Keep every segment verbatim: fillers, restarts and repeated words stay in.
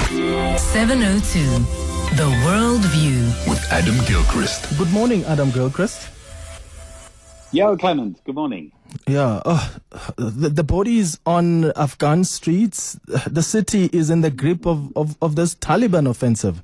seven oh two, The World View. With Adam Gilchrist. Good morning, Adam Gilchrist. Yo, Clement, good morning. Yeah, oh, the, the bodies on Afghan streets. The city is in the grip of, of, of this Taliban offensive.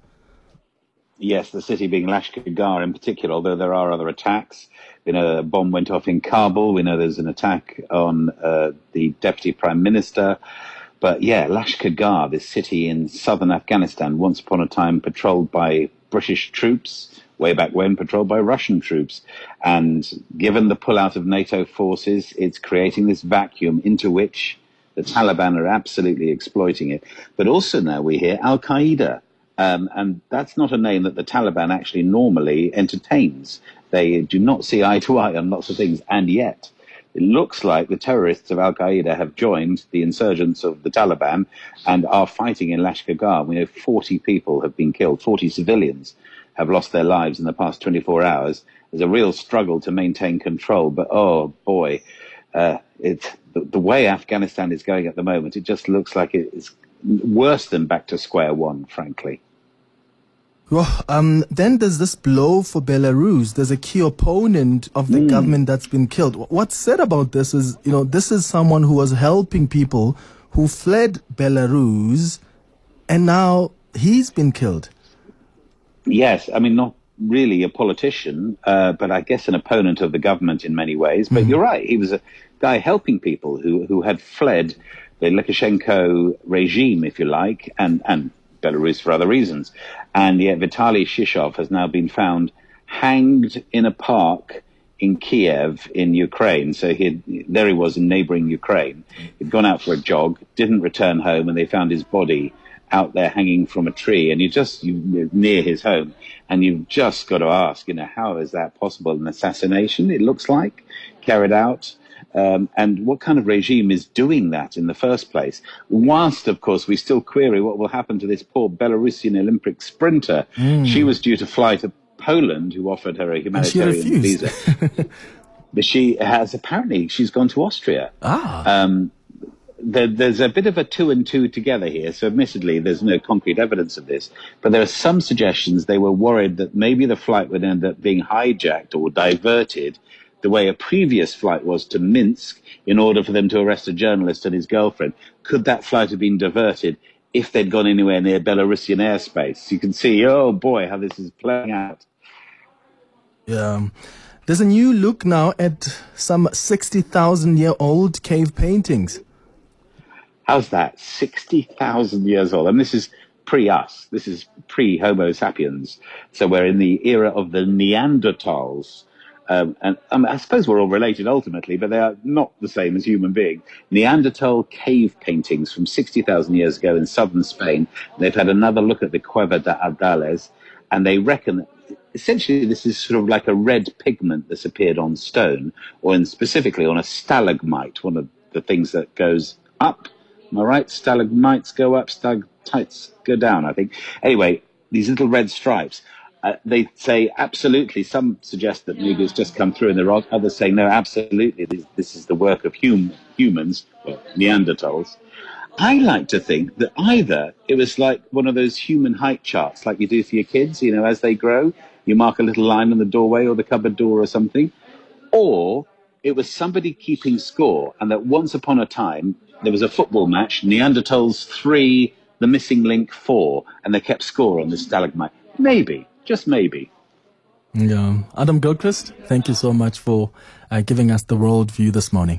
Yes, the city being Lashkar in particular, although there are other attacks. You know, a bomb went off in Kabul. We know there's an attack on uh, the deputy prime minister. But yeah, Lashkar, this city in southern Afghanistan, once upon a time patrolled by British troops, way back when patrolled by Russian troops. And given the pullout of NATO forces, it's creating this vacuum into which the Taliban are absolutely exploiting it. But also now we hear Al-Qaeda. Um, and that's not a name that the Taliban actually normally entertains. They do not see eye to eye on lots of things. And yet, it looks like the terrorists of Al-Qaeda have joined the insurgents of the Taliban and are fighting in Lashkar. We know forty people have been killed, forty civilians have lost their lives in the past twenty-four hours. There's a real struggle to maintain control. But, oh, boy, uh, it's, the, the way Afghanistan is going at the moment, it just looks like it's worse than back to square one, frankly. Well, um, then there's this blow for Belarus. There's a key opponent of the mm. government that's been killed. What's said about this is, you know, this is someone who was helping people who fled Belarus, and now he's been killed. Yes, I mean, not really a politician, uh, but I guess an opponent of the government in many ways. But mm. you're right, he was a guy helping people who, who had fled the Lukashenko regime, if you like, and, and Belarus for other reasons. And yet Vitaly Shishov has now been found hanged in a park in Kiev in Ukraine. So he had, there he was in neighboring Ukraine. He'd gone out for a jog, didn't return home, and they found his body out there hanging from a tree. And you just, you, near his home. And you've just got to ask, you know, how is that possible? An assassination, it looks like, carried out. Um, and what kind of regime is doing that in the first place? Whilst, of course, we still query what will happen to this poor Belarusian Olympic sprinter. Mm. She was due to fly to Poland, who offered her a humanitarian visa. But she has apparently, she's gone to Austria. Ah. Um, there, there's a bit of a two and two together here. So admittedly, there's no concrete evidence of this. But there are some suggestions they were worried that maybe the flight would end up being hijacked or diverted the way a previous flight was to Minsk in order for them to arrest a journalist and his girlfriend. Could that flight have been diverted if they'd gone anywhere near Belarusian airspace? You can see, oh boy, how this is playing out. Yeah. There's a new look now at some sixty thousand year old cave paintings. How's that? sixty thousand years old. And this is pre-us. This is pre-Homo sapiens. So we're in the era of the Neanderthals. Um, and um, I suppose we're all related ultimately, but they are not the same as human beings. Neanderthal cave paintings from sixty thousand years ago in southern Spain. They've had another look at the Cueva de Ardales, and they reckon that essentially this is sort of like a red pigment that's appeared on stone, or in specifically on a stalagmite, one of the things that goes up. Am I right? Stalagmites go up, stalactites go down, I think. Anyway, these little red stripes. Uh, they say absolutely. Some suggest that maybe it's just come through in the rock. Others say no, absolutely. This, this is the work of hum, humans, well, Neanderthals. I like to think that either it was like one of those human height charts, like you do for your kids. You know, as they grow, you mark a little line on the doorway or the cupboard door or something, or it was somebody keeping score, and that once upon a time there was a football match, Neanderthals three, the missing link four, and they kept score on this stalagmite. Maybe. Just maybe. Yeah. Adam Gilchrist, thank you so much for uh, giving us the world view this morning.